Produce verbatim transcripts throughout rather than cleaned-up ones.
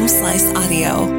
Home Slice Audio.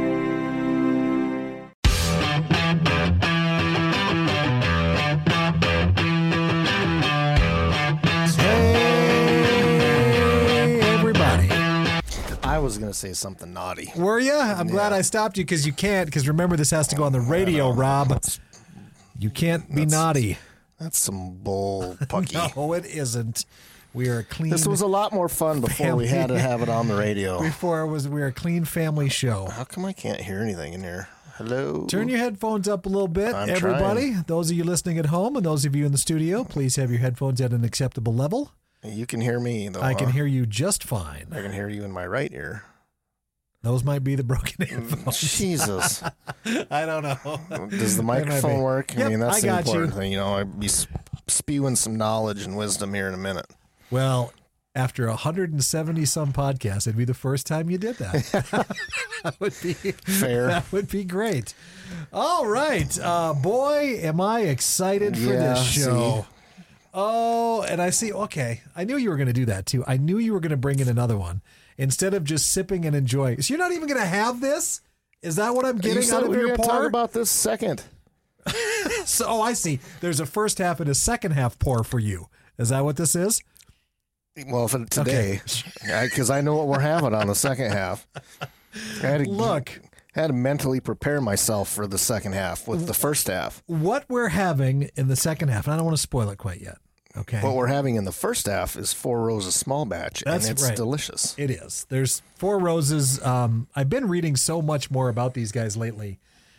I was going to say something naughty. Were you? I'm yeah. glad I stopped you because you can't. Because remember, this has to go on the radio, Rob. That's, you can't be that's, naughty. That's some bull pucky. No, it isn't. We are a clean. This was a lot more fun before family. we had to have it on the radio. Before it was, we were a clean family show. How come I can't hear anything in here? Hello? Turn your headphones up a little bit, I'm everybody. Trying. Those of you listening at home and those of you in the studio, please have your headphones at an acceptable level. You can hear me, though. I huh? can hear you just fine. I can hear you in my right ear. Those might be the broken headphones. Jesus. I don't know. Does the microphone work? Yep, I mean, that's I the got important you. thing. You know, I'd be spewing some knowledge and wisdom here in a minute. Well, after one hundred seventy some podcasts, it'd be the first time you did that. That would be fair. That would be great. All right. Uh, boy, am I excited for yeah, this show. See? Oh, and I see. Okay. I knew you were going to do that too. I knew you were going to bring in another one instead of just sipping and enjoying. So you're not even going to have this? Is that what I'm getting you said out of we were your pour? Talk about this second. So, oh, I see. There's a first half and a second half pour for you. Is that what this is? Well, for today, because okay. I, I know what we're having on the second half. I had to, Look. I had to mentally prepare myself for the second half with the first half. What we're having in the second half, and I don't want to spoil it quite yet. Okay. What we're having in the first half is Four Roses small batch, That's and it's right. delicious. It is. There's Four Roses. Um, I've been reading so much more about these guys lately,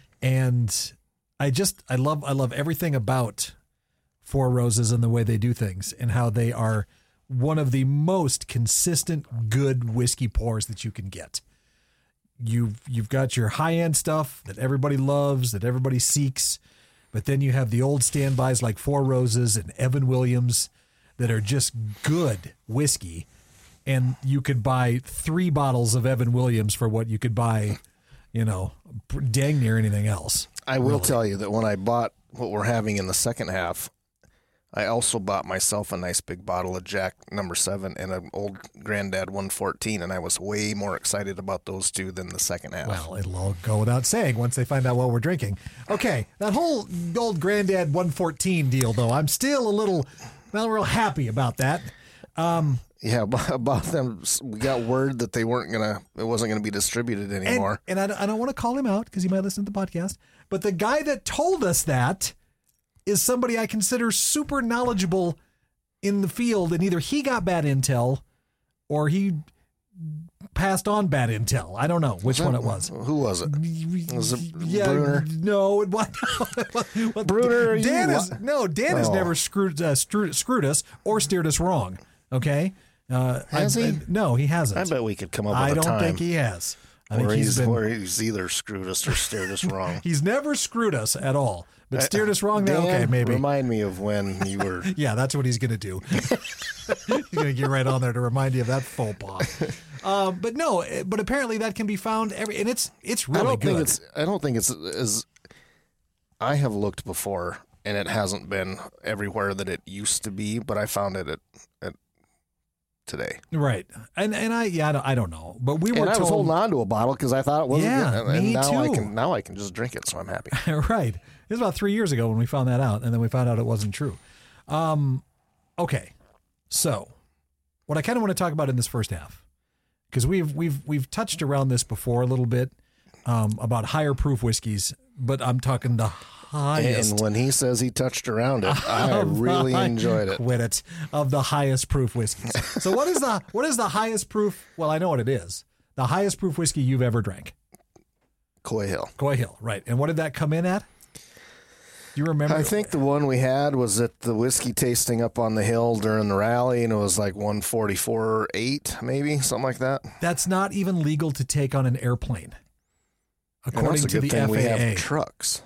and I just I love I love everything about Four Roses and the way they do things and how they are one of the most consistent good whiskey pours that you can get. You've you've got your high end stuff that everybody loves, that everybody seeks. But then you have the old standbys like Four Roses and Evan Williams that are just good whiskey. And you could buy three bottles of Evan Williams for what you could buy, you know, dang near anything else. I will really. tell you that when I bought what we're having in the second half, I also bought myself a nice big bottle of Jack number seven and an old Granddad one fourteen, and I was way more excited about those two than the second half. Well, it'll all go without saying once they find out what we're drinking. Okay, that whole old Granddad one fourteen deal, though, I'm still a little, not real happy about that. Um, yeah, about them, we got word that they weren't gonna, it wasn't gonna be distributed anymore. And, and I, I don't want to call him out because he might listen to the podcast, but the guy that told us that is somebody I consider super knowledgeable in the field, and either he got bad intel or he passed on bad intel. I don't know which was one that, it was. Who was it? Was it yeah, Bruner? No, it was Bruner. Dan you, is no. Dan oh. has never screwed, uh, screwed screwed us or steered us wrong. Okay, uh, has I, he? I, no, he hasn't. I bet we could come up with I a don't time. think he has. I think or, he's he's, been, or he's either screwed us or steered us wrong. He's never screwed us at all. But steered us wrong now? Dan, Okay, maybe. Remind me of when you were... Yeah, that's what he's going to do. He's going to get right on there to remind you of that faux pas. Um, but no, but apparently that can be found every... And it's it's really I don't good. Think it's, I don't think it's as... I have looked before, and it hasn't been everywhere that it used to be, but I found it at, at today. Right. And and I yeah, I don't, I don't know. But we were and I told... was holding on to a bottle because I thought it wasn't yeah, good. And me now too. I can now I can just drink it, so I'm happy. Right. It was about three years ago when we found that out, and then we found out it wasn't true. Um, okay. So, what I kind of want to talk about in this first half, because we've we've we've touched around this before a little bit um, about higher proof whiskeys, but I'm talking the highest. And when he says he touched around it, I really enjoyed it. Quit it of the highest proof whiskeys. So, what is the what is the highest proof? Well, I know what it is. The highest proof whiskey you've ever drank. Coy Hill. Coy Hill, right? And what did that come in at? Do you remember? I think the one we had was at the whiskey tasting up on the hill during the rally, and it was like one forty-four point eight, maybe, something like that. That's not even legal to take on an airplane, according to the thing F A A. We have A. trucks.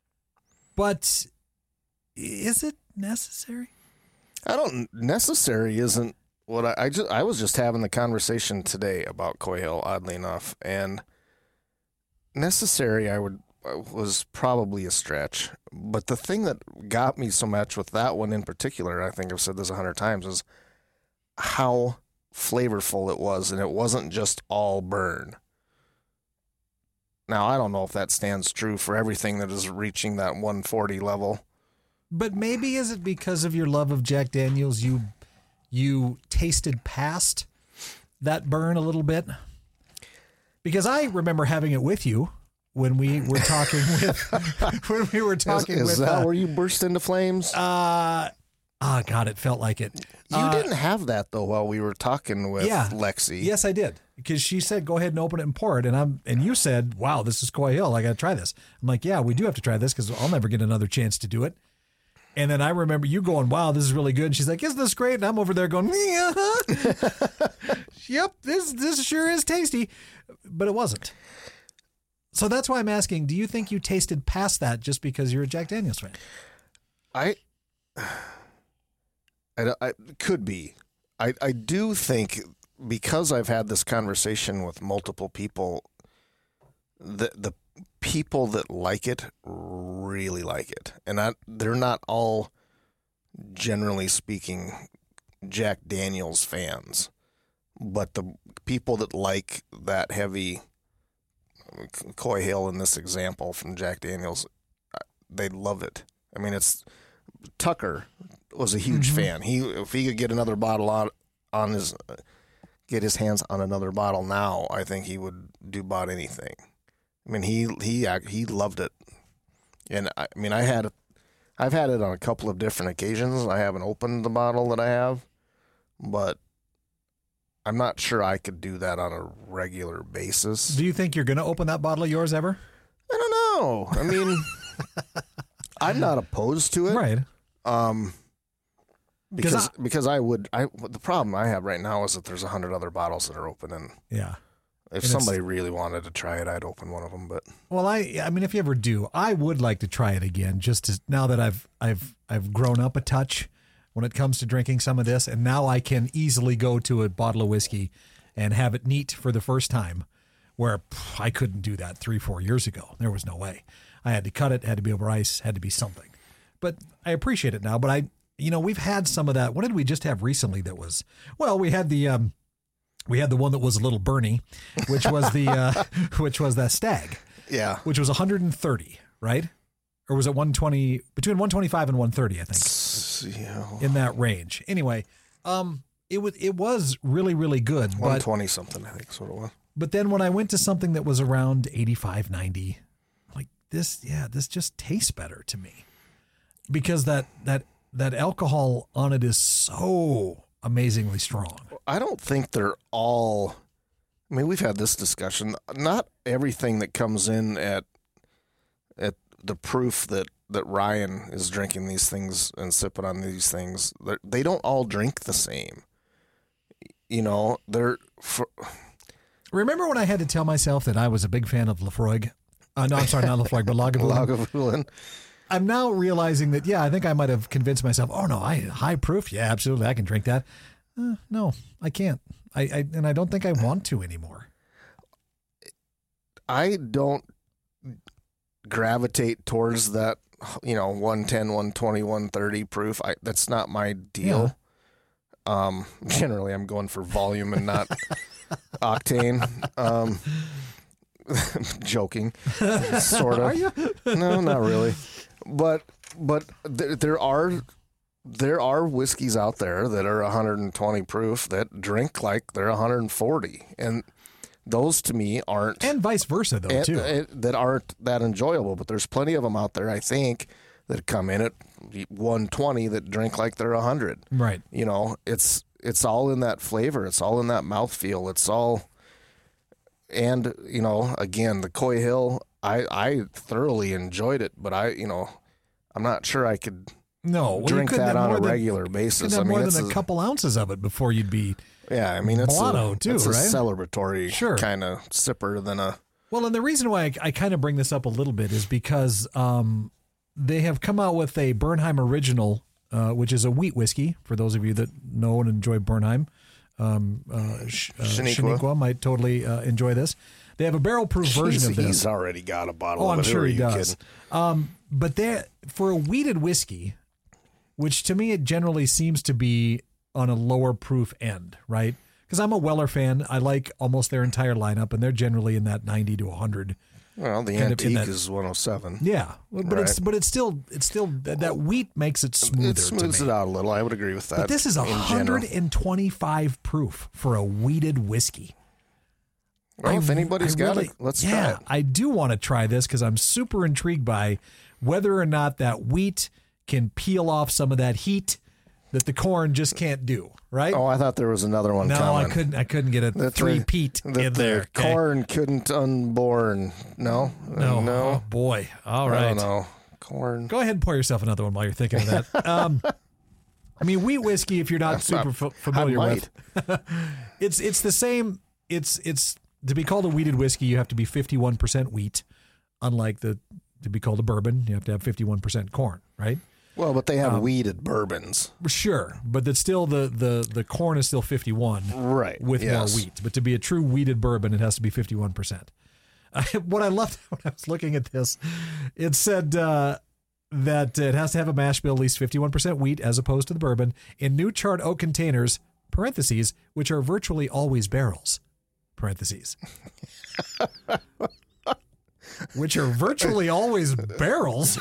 But is it necessary? I don't. Necessary isn't what I, I just. I was just having the conversation today about Coy Hill, oddly enough, and necessary. I would. Was probably a stretch. But the thing that got me so much with that one in particular, I think I've said this a hundred times, is how flavorful it was. And it wasn't just all burn. Now, I don't know if that stands true for everything that is reaching that one forty level. But maybe is it because of your love of Jack Daniels, you you tasted past that burn a little bit? Because I remember having it with you when we were talking with when we were talking is, is with. Is that uh, where you burst into flames? Uh oh God, it felt like it. You uh, didn't have that though while we were talking with yeah, Lexi. Yes, I did. Because she said, "Go ahead and open it and pour it," and I'm and you said, "Wow, this is Coy Hill. I got to try this." I'm like, "Yeah, we do have to try this because I'll never get another chance to do it." And then I remember you going, "Wow, this is really good." And she's like, "Isn't this great?" And I'm over there going, "Yeah, yep, this this sure is tasty," but it wasn't. So that's why I'm asking: do you think you tasted past that just because you're a Jack Daniels fan? I, I, I could be. I I do think. Because I've had this conversation with multiple people, the the people that like it really like it, and I, they're not all, generally speaking, Jack Daniels fans, but the people that like that heavy, Coy Hill in this example from Jack Daniels, they love it. I mean, it's Tucker was a huge mm-hmm. fan. He if he could get another bottle on on his. get his hands on another bottle now, I think he would do about anything. I mean, he he he loved it, and I, I mean, I had, I've had it on a couple of different occasions. I haven't opened the bottle that I have, but I'm not sure I could do that on a regular basis. Do you think you're going to open that bottle of yours ever? I don't know. I mean, I'm not opposed to it, right? Um. Because I, because I would I the problem I have right now is that there's a hundred other bottles that are open, and yeah, if and somebody really wanted to try it, I'd open one of them. But well, I I mean, if you ever do, I would like to try it again. Just to, now that I've I've I've grown up a touch when it comes to drinking some of this, and now I can easily go to a bottle of whiskey and have it neat for the first time, where pff, I couldn't do that three four years ago. There was no way. I had to cut it. Had to be over ice. Had to be something. But I appreciate it now. But I. You know, we've had some of that. What did we just have recently that was, well, we had the, um, we had the one that was a little Bernie, which was the, uh, which was that Stag. Yeah. Which was one hundred thirty, right? Or was it one twenty, between one twenty-five and one thirty, I think. Yeah. In that range. Anyway, um, it was, it was really, really good. one twenty something, I think is what it was. But then when I went to something that was around eighty-five, ninety, like this, yeah, this just tastes better to me. Because that, that, that alcohol on it is so amazingly strong. I don't think they're all, I mean, we've had this discussion. Not everything that comes in at at the proof that, that Ryan is drinking these things and sipping on these things, they don't all drink the same. You know, they're... For, remember when I had to tell myself that I was a big fan of Laphroaig? Uh, no, I'm sorry, not Laphroaig, but Lagavulin. Lagavulin. I'm now realizing that, yeah, I think I might have convinced myself, oh, no, I high proof. Yeah, absolutely. I can drink that. Uh, no, I can't. I, I and I don't think I want to anymore. I don't gravitate towards that, you know, one ten, one twenty, one thirty proof. I, that's not my deal. Yeah. Um, generally, I'm going for volume and not octane. Um, joking, sort of. Are you? No, not really. But but there, there are there are whiskeys out there that are one hundred twenty proof that drink like they're one hundred forty, and those to me aren't, and vice versa though and, too, and, that aren't that enjoyable. But there's plenty of them out there, I think, that come in at one twenty that drink like they're one hundred. Right. You know, it's it's all in that flavor. It's all in that mouthfeel. It's all, and you know, again, the Coy Hill, I I thoroughly enjoyed it, but I you know, I'm not sure I could. No, well, drink that on a than, regular basis. You I mean, more it's than a, a couple ounces of it before you'd be. Yeah, I mean, it's blotto a, too, it's right? a celebratory sure. kind of sipper than a. Well, and the reason why I, I kind of bring this up a little bit is because um, they have come out with a Bernheim Original, uh, which is a wheat whiskey. For those of you that know and enjoy Bernheim, um, uh, Sh- uh, Shaniqua. Shaniqua might totally uh, enjoy this. They have a barrel-proof version he's, of this. He's already got a bottle oh, of I'm it. sure Who he are you does. Um, but they for a wheated whiskey, which to me it generally seems to be on a lower proof end, right? Because I'm a Weller fan. I like almost their entire lineup, and they're generally in that ninety to one hundred Well, the kind of in antique that- is one oh seven. Yeah, but it's Right. but it's still it's still that, that wheat makes it smoother. It smooths to me. it out a little. I would agree with that. But this is in general. one twenty-five proof for a wheated whiskey. Well, I- if anybody's I got really- it, let's yeah, try it. I do want to try this because I'm super intrigued by whether or not that wheat can peel off some of that heat that the corn just can't do. Right? Oh, I thought there was another one no, coming. I couldn't. I couldn't get a That three the- peat that in the there. okay? corn couldn't unborn. No, No, no. Oh, boy. All I right. don't know. Corn. Go ahead and pour yourself another one while you're thinking of that. Um, I mean, wheat whiskey. If you're not super f- familiar I with, it's it's the same. It's it's to be called a wheated whiskey, you have to be fifty-one percent wheat. Unlike the to be called a bourbon, you have to have fifty-one percent corn, right? Well, but they have Um, weeded bourbons. Sure, but that's still the the the corn is still fifty-one, Right. with yes. more wheat. But to be a true wheated bourbon, it has to be fifty-one percent. What I loved when I was looking at this, it said uh, that it has to have a mash bill at least fifty-one percent wheat as opposed to the bourbon in new charred oak containers, parentheses, which are virtually always barrels, parentheses. Which are virtually always barrels.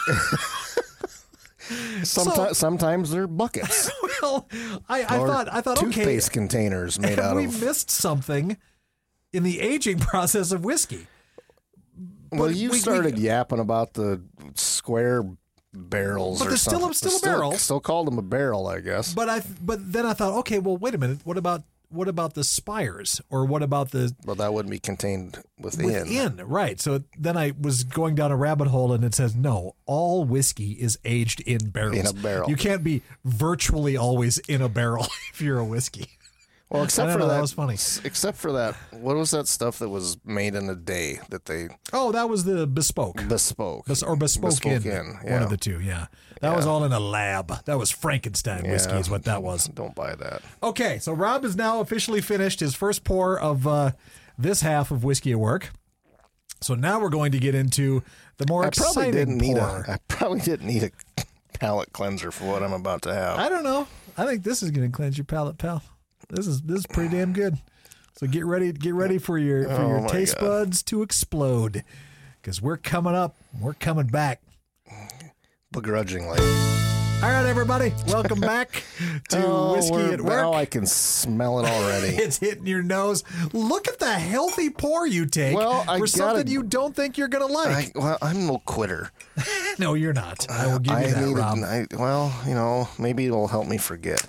Sometimes, So- sometimes they're buckets. Well, I, I or thought I thought okay, toothpaste containers made have out we of. missed something in the aging process of whiskey? Well, but you we- we- started yapping about the square barrels, But or they're still- something. still a Still- barrel. Still called them a barrel, I guess. But I but then I thought, okay, well, wait a minute. What about what about the spires, or what about the But that wouldn't be contained within. within? Right. So then I was going down a rabbit hole, and it says no, all whiskey is aged in barrels. In a barrel. You can't be virtually always in a barrel if you're a whiskey. Well, except I for don't know, that, that was funny. s- Except for that, what was that stuff that was made in a day that they Oh, that was the bespoke. bespoke? Bes- or bespoke, Bespoke in, in, one yeah. of the two, yeah. That was all in a lab. That was Frankenstein whiskey, Yeah. is what that was. Don't buy that. Okay, so Rob has now officially finished his first pour of uh, this half of Whiskey at Work. So now we're going to get into the more I probably exciting didn't need pour. a. I probably didn't need a palate cleanser for what I'm about to have. I don't know. I think this is going to cleanse your palate, pal. This is this is pretty damn good. So get ready, get ready for your for Oh your my taste God. buds to explode, because we're coming up. We're coming back. Begrudgingly. All right, everybody, welcome back to Oh, Whiskey we're- at Work. Now I can smell it already. It's hitting your nose. Look at the healthy pour you take Well, I for something gotta- you don't think you're going to I, like. well, I'm no quitter. No, you're not. I will give you that, need a- Rob. I- well, you know, maybe it'll help me forget.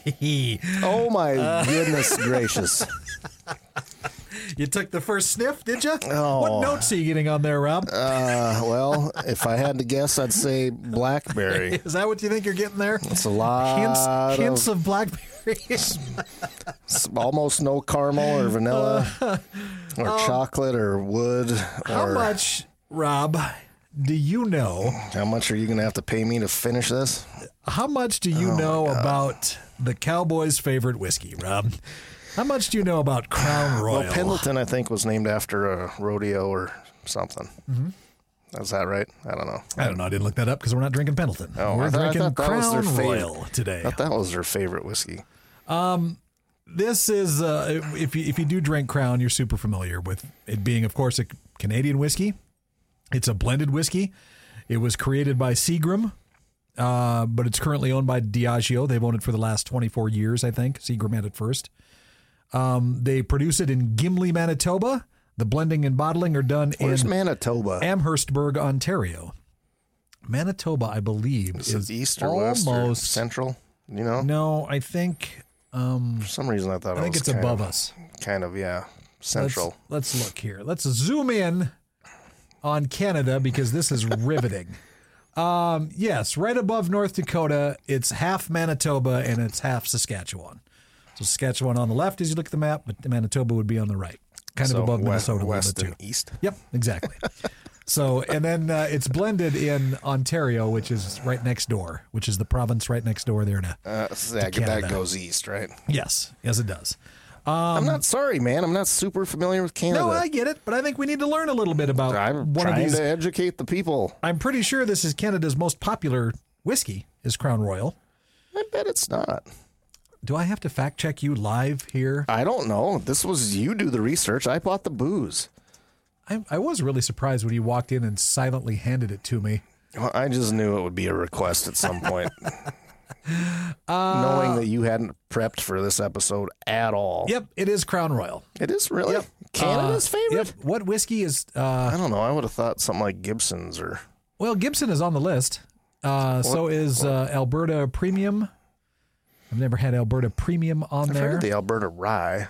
Oh my Uh. goodness gracious! You took the first sniff, did you? Oh. What notes are you getting on there, Rob? Uh, well, if I had to guess, I'd say blackberry. Is that what you think you're getting there? It's a lot Hints, hints of of blackberry. s- almost no caramel or vanilla or chocolate or wood. Or Uh, How much, Rob, do you know? How much are you going to have to pay me to finish this? How much do you Oh, know about the Cowboys' favorite whiskey, Rob? How much do you know about Crown Royal? Well, Pendleton, I think, was named after a rodeo or something. Mm-hmm. Is that right? I don't know. I don't know. I didn't look that up because we're not drinking Pendleton. Oh, we're I thought- I drinking thought that was Crown their favorite. Royal today. I thought that was their favorite whiskey. This is uh, if you if you do drink Crown, you're super familiar with it being, of course, a Canadian whiskey. It's a blended whiskey. It was created by Seagram, uh, but it's currently owned by Diageo. They've owned it for the last twenty-four years, I think. Seagram had it first. Um, they produce it in Gimli, Manitoba. The blending and bottling are done Where's in Manitoba? Amherstburg, Ontario. Manitoba, I believe, Is is it east or west or almost central? You know, no. I think um, for some reason I thought I it think was it's kind above of, us. Kind of, yeah, Let's, central. let's look here. Let's zoom in on Canada because this is riveting. Um, yes, right above North Dakota, it's half Manitoba and it's half Saskatchewan. So Saskatchewan on the left as you look at the map, but Manitoba would be on the right, kind So of above west, Minnesota a west little bit and too. east. Yep, exactly. So, and then uh, it's blended in Ontario, which is right next door, which is the province right next door there to. Uh, so that, Canada. that goes east, right? Yes, yes, it does. I'm not sorry, man. I'm not super familiar with Canada. No, I get it, but I think we need to learn a little bit about I'm one of trying these. to educate the people. I'm pretty sure this is Canada's most popular whiskey, is Crown Royal. I bet it's not. Do I have to fact check you live here? I don't know. This was you do the research. I bought the booze. I, I was really surprised when you walked in and silently handed it to me. Well, I just knew it would be a request at some point. uh, Knowing that you hadn't prepped for this episode at all. Yep, it is Crown Royal. It is really? Yep. Canada's uh, favorite? Yep. What whiskey is... Uh, I don't know. I would have thought something like Gibson's or... Well, Gibson is on the list. Uh, what, so is uh, Alberta Premium. I've never had Alberta Premium on I've there. heard of the Alberta Rye.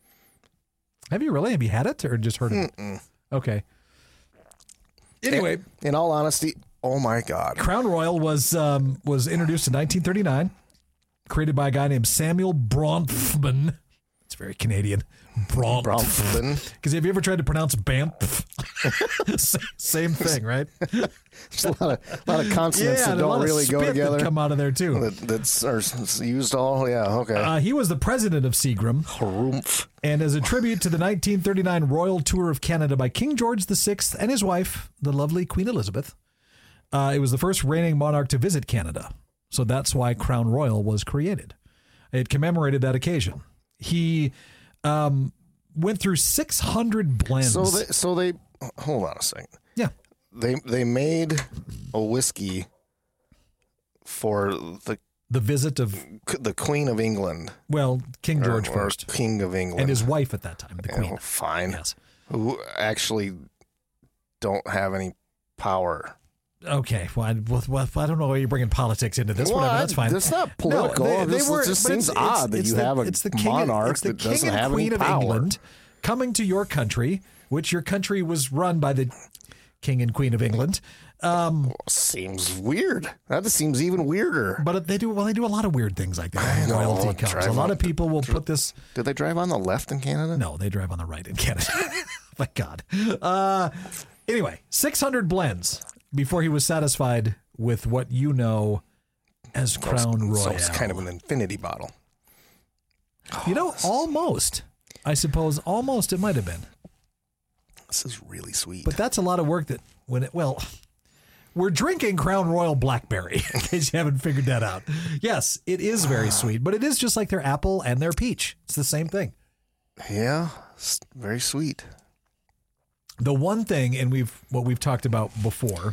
Have you really? Have you had it or just heard of Mm-mm. it? Okay. Anyway. In, in all honesty, oh my God. Crown Royal was um, was introduced in nineteen thirty-nine, created by a guy named Samuel Bronfman. It's very Canadian. Bronfman. Because have you ever tried to pronounce Banff? Same thing, right? There's a lot of, a lot of consonants yeah, that don't really go together. That come out of there too. That, that's are used all. Yeah, okay. Uh, he was the president of Seagram. Harumph. And as a tribute to the nineteen thirty-nine Royal Tour of Canada by King George the Sixth and his wife, the lovely Queen Elizabeth, uh, it was the first reigning monarch to visit Canada. So that's why Crown Royal was created. It commemorated that occasion. He um, went through six hundred blends. So they, so they, hold on a second. Yeah. They they made a whiskey for the the visit of the Queen of England. Well, King George or, first, or King of England, and his wife at that time, the Queen. Oh, fine. Yes. Who actually don't have any power. Okay, well I, well, I don't know why you're bringing politics into this. Well, Whatever, that's fine. That's not political. No, they, they this were, just but seems it's, odd it's, that you the, have a it's the king, monarch it's the that king doesn't and have Queen any of power. England coming to your country, which your country was run by the King and Queen of England. Um, well, seems weird. That just seems even weirder. But they do well. They do a lot of weird things like that. When royalty comes. A lot of people will put this. Do they drive on the left in Canada? No, they drive on the right in Canada. My God. Uh, anyway, six hundred blends before he was satisfied with what you know as Crown Royal. So it's kind of an infinity bottle. You know, almost. I suppose almost it might have been. This is really sweet. But that's a lot of work that when it, well, we're drinking Crown Royal Blackberry, in case you haven't figured that out. Yes, it is very sweet, but it is just like their apple and their peach. It's the same thing. Yeah, it's very sweet. The one thing, and we've what we've talked about before,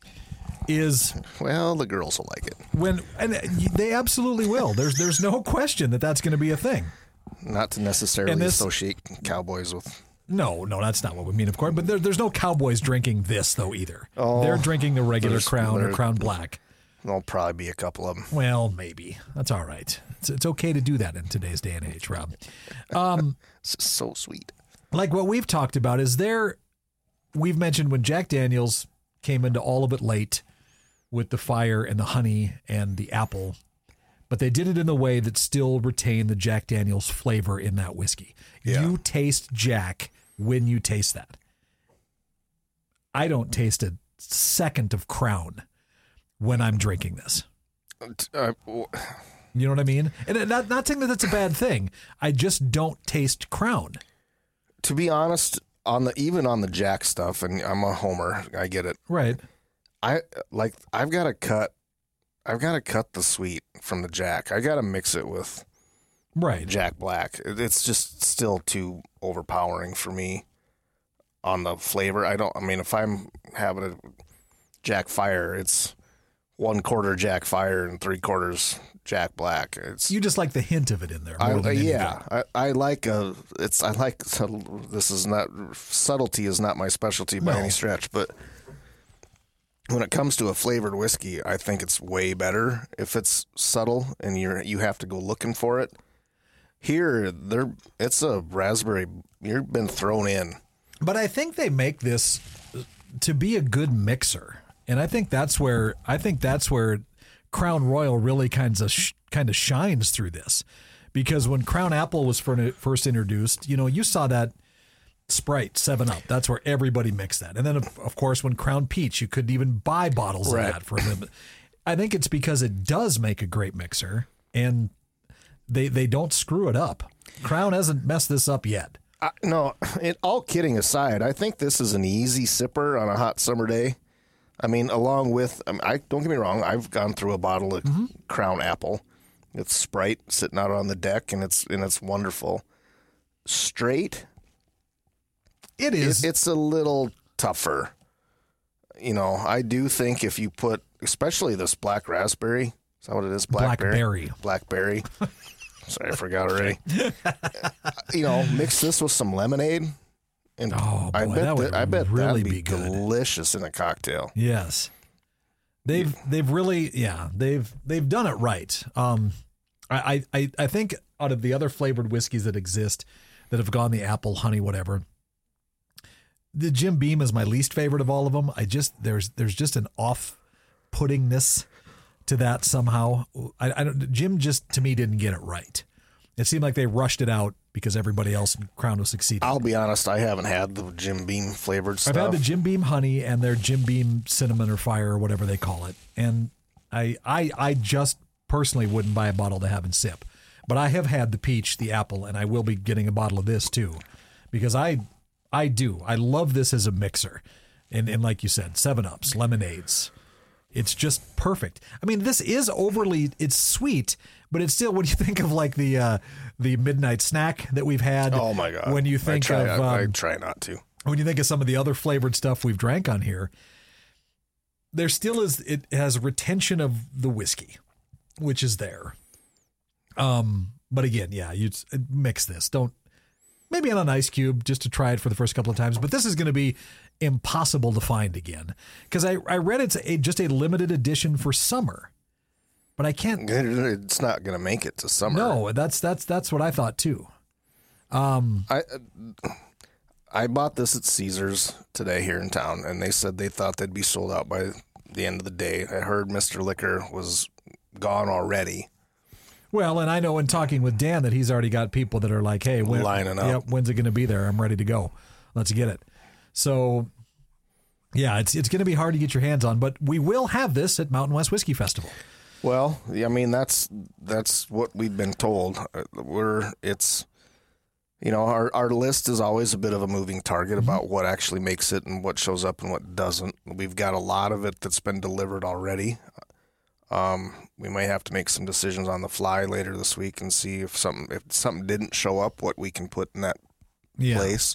is well, the girls will like it when, and they absolutely will. There's there's no question that that's going to be a thing. Not to necessarily this, associate cowboys with. No, no, that's not what we mean, of course. But there, there's no cowboys drinking this though either. Oh, they're drinking the regular Crown or Crown Black. There'll probably be a couple of them. Well, maybe that's all right. It's, it's okay to do that in today's day and age, Rob. Um, it's so sweet. Like what we've talked about is there. We've mentioned when Jack Daniels came into all of it late with the fire and the honey and the apple, but they did it in a way that still retained the Jack Daniels flavor in that whiskey. Yeah. You taste Jack when you taste that. I don't taste a second of Crown when I'm drinking this. Uh, you know what I mean? And not, not saying that that's a bad thing. I just don't taste Crown. To be honest, on the even on the Jack stuff, and I'm a homer, I get it. Right. I like I've got to cut I've got to cut the sweet from the Jack. I got to mix it with right Jack Black. It's just still too overpowering for me on the flavor. I don't I mean if I'm having a Jack Fire, it's one quarter Jack Fire and three quarters Jack Black. It's you just like the hint of it in there. I, uh, yeah, I, I like a. It's I like. This is not subtlety is not my specialty by no. any stretch, but when it comes to a flavored whiskey, I think it's way better if it's subtle and you're you have to go looking for it. Here, there it's a raspberry. You've been thrown in. But I think they make this to be a good mixer, and I think that's where I think that's where Crown Royal really kind of sh- kind of shines through this, because when Crown Apple was first introduced, you know, you saw that Sprite, seven up. That's where everybody mixed that, and then of, of course when Crown Peach, you couldn't even buy bottles right. of that for a limit. I think it's because it does make a great mixer, and they they don't screw it up. Crown hasn't messed this up yet. Uh, no, it, all kidding aside, I think this is an easy sipper on a hot summer day. I mean, along with, I, mean, I don't get me wrong, I've gone through a bottle of mm-hmm. Crown Apple. It's Sprite sitting out on the deck, and it's and it's wonderful. Straight, It is. It, it's a little tougher. You know, I do think if you put, especially this black raspberry, is that what it is? Blackberry. Blackberry. Blackberry. Sorry, I forgot already. You know, mix this with some lemonade, and Oh, boy, I bet that would I bet really that'd be, be good. delicious in a cocktail. Yes. They've they've really yeah, they've they've done it right. Um I, I, I think out of the other flavored whiskeys that exist that have gone the apple, honey, whatever, the Jim Beam is my least favorite of all of them. I just there's there's just an off-puttingness to that somehow. I, I don't Jim just to me didn't get it right. It seemed like they rushed it out because everybody else in Crown was succeeding. I'll be honest, I haven't had the Jim Beam flavored stuff. I've had the Jim Beam honey and their Jim Beam cinnamon or fire or whatever they call it. And I I I just personally wouldn't buy a bottle to have and sip. But I have had the peach, the apple, and I will be getting a bottle of this too. Because I I do. I love this as a mixer. And and like you said, seven ups, lemonades. It's just perfect. I mean, this is overly it's sweet, but it's still when you think of like the uh, the midnight snack that we've had. Oh my god. When you think I try, of um, I, I try not to. When you think of some of the other flavored stuff we've drank on here, there still is, it has retention of the whiskey, which is there. Um, but again, yeah, you mix this. Don't, maybe on an ice cube just to try it for the first couple of times, but this is going to be impossible to find again. Because I, I read it's a, just a limited edition for summer, but I can't. It's not going to make it to summer. No, that's, that's, that's what I thought too. Um, I, I bought this at Caesars today here in town, and they said they thought they'd be sold out by the end of the day. I heard Mister Liquor was gone already. Well, and I know in talking with Dan that he's already got people that are like, hey, when, lining up. Yep, when's it going to be there? I'm ready to go. Let's get it. So, yeah, it's it's going to be hard to get your hands on, but we will have this at Mountain West Whiskey Festival. Well, I mean, that's that's what we've been told. We're it's, you know, our, our list is always a bit of a moving target Mm-hmm. about what actually makes it and what shows up and what doesn't. We've got a lot of it that's been delivered already. Um, we may have to make some decisions on the fly later this week and see if something if something didn't show up, what we can put in that Yeah. place.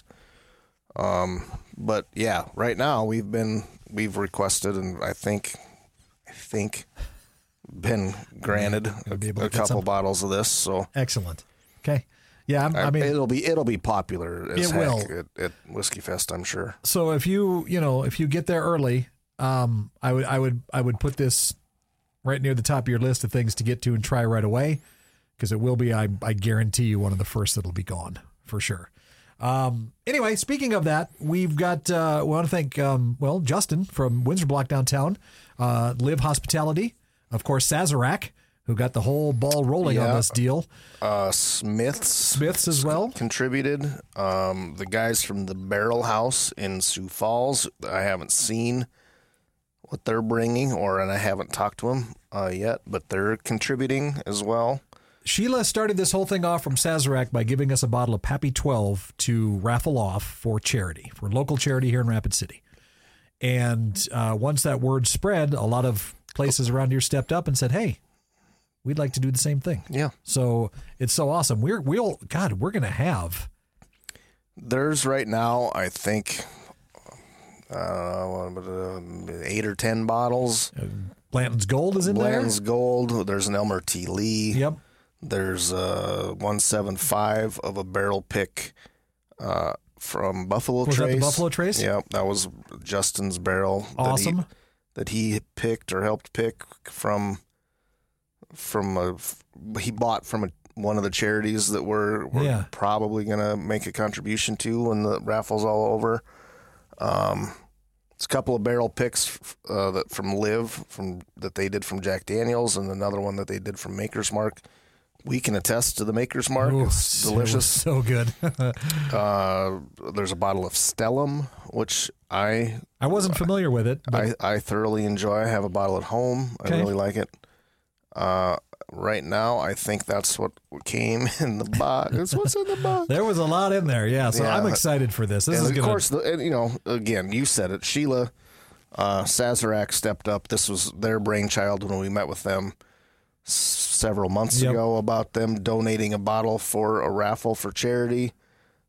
Um, but yeah, right now we've been we've requested and I think I think been granted You'll be a, able to a get couple some. bottles of this. So Excellent. Okay. Yeah, I'm, I mean, it'll be it'll be popular as It heck will. At, at Whiskey Fest, I'm sure. so if you, you know, if you get there early, um, I would, I would, I would put this right near the top of your list of things to get to and try right away. Cause it will be, I, I guarantee you one of the first that'll be gone for sure. Um, anyway, speaking of that, we've got, uh, we want to thank, um, well, Justin from Windsor Block downtown, uh, Live Hospitality, of course, Sazerac, who got the whole ball rolling Yeah. on this deal. Uh, Smith's Smiths as well. contributed. Um, the guys from the Barrel House in Sioux Falls, I haven't seen what they're bringing, or and I haven't talked to them uh, yet, but they're contributing as well. Sheila started this whole thing off from Sazerac by giving us a bottle of Pappy twelve to raffle off for charity, for local charity here in Rapid City. And uh, once that word spread, a lot of places around here stepped up and said, hey, we'd like to do the same thing. Yeah. So it's so awesome. We're, we'll, God, we're going to have. There's right now, I think, uh, what, uh, eight or ten bottles. Blanton's Gold is in Bland's Gold. There's an Elmer T. Lee. there. Yep. There's uh, one seventy-five of a barrel pick uh, from Buffalo Was Trace. that the Buffalo Trace? Yep, that was Justin's barrel. Awesome. That he, that he picked or helped pick from from a he bought from a, one of the charities that we're, we're Yeah. probably gonna make a contribution to when the raffle's all over. Um, it's a couple of barrel picks uh, that from Live from that they did from Jack Daniels, and another one that they did from Maker's Mark. We can attest to the Maker's Mark. Ooh, It's it was delicious. so good. Uh, there's a bottle of Stellum, which I I wasn't familiar with it, but I, I thoroughly enjoy. I have a bottle at home. Okay. I really like it. Uh, right now, I think that's what came in the box. It's what's in the box. there was a lot in there. Yeah. So Yeah. I'm excited for this. This And is of going course, the, and, you know, again, you said it. Sheila uh, Sazerac stepped up. This was their brainchild when we met with them s- several months Yep. ago about them donating a bottle for a raffle for charity.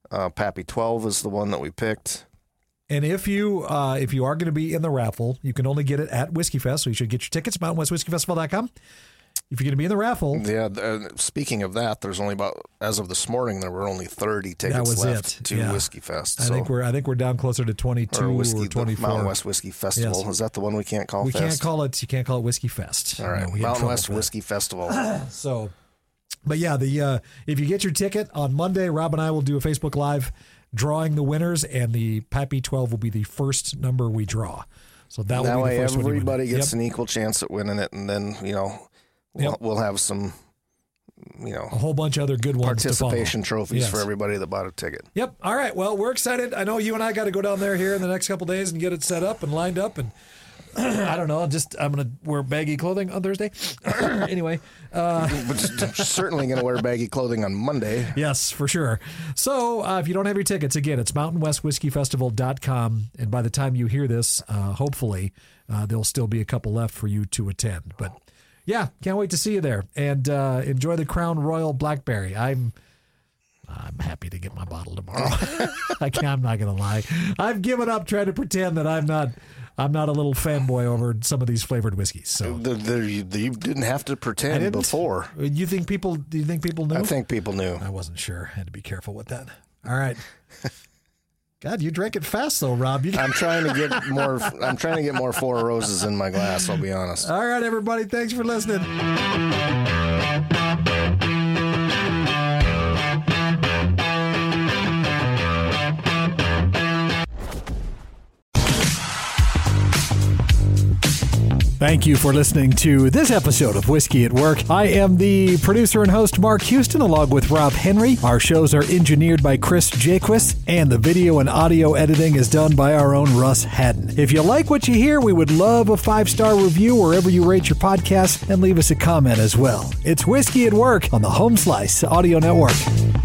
Uh, Pappy twelve is the one that we picked. And if you uh, if you are going to be in the raffle, you can only get it at Whiskey Fest, so you should get your tickets, mountain west whiskey festival dot com. If you're going to be in the raffle. Yeah, uh, speaking of that, there's only about, as of this morning, there were only thirty tickets that was left it. to yeah. Whiskey Fest. I so. think we're I think we're down closer to twenty-two or, whiskey, or twenty-four. Mountain West Whiskey Festival. Yes. Is that the one we can't call we Fest? can't call it you can't call it Whiskey Fest. All right. No, we Mountain West Whiskey Festival. So but yeah, the uh, if you get your ticket on Monday, Rob and I will do a Facebook Live drawing the winners, and the Pappy twelve will be the first number we draw. So that, that will be way the first everybody one gets yep. an equal chance at winning it, and then, you know, we'll, Yep. we'll have some, you know, a whole bunch of other good ones participation to follow. trophies Yes. for everybody that bought a ticket. Yep. All right. Well, we're excited. I know you and I got to go down there here in the next couple days and get it set up and lined up. And I don't know. Just I'm going to wear baggy clothing on Thursday. Anyway. Uh, But certainly going to wear baggy clothing on Monday. Yes, for sure. So uh, if you don't have your tickets, again, it's mountain west whiskey festival dot com. And by the time you hear this, uh, hopefully, uh, there'll still be a couple left for you to attend. But yeah, can't wait to see you there. And uh, enjoy the Crown Royal Blackberry. I'm I'm happy to get my bottle tomorrow. I can't, I'm not going to lie. I've given up trying to pretend that I'm not I'm not a little fanboy over some of these flavored whiskeys. So the, the, you, you didn't have to I pretend didn't. before. You think people? Do you think people knew? I think people knew. I wasn't sure. I had to be careful with that. All right. God, you drank it fast though, Rob. You I'm trying to get more. I'm trying to get more Four Roses in my glass. I'll be honest. All right, everybody. Thanks for listening. Thank you for listening to this episode of Whiskey at Work. I am the producer and host, Mark Houston, along with Rob Henry. Our shows are engineered by Chris Jaquist, and the video and audio editing is done by our own Russ Haddon. If you like what you hear, we would love a five-star review wherever you rate your podcast, and leave us a comment as well. It's Whiskey at Work on the Home Slice Audio Network.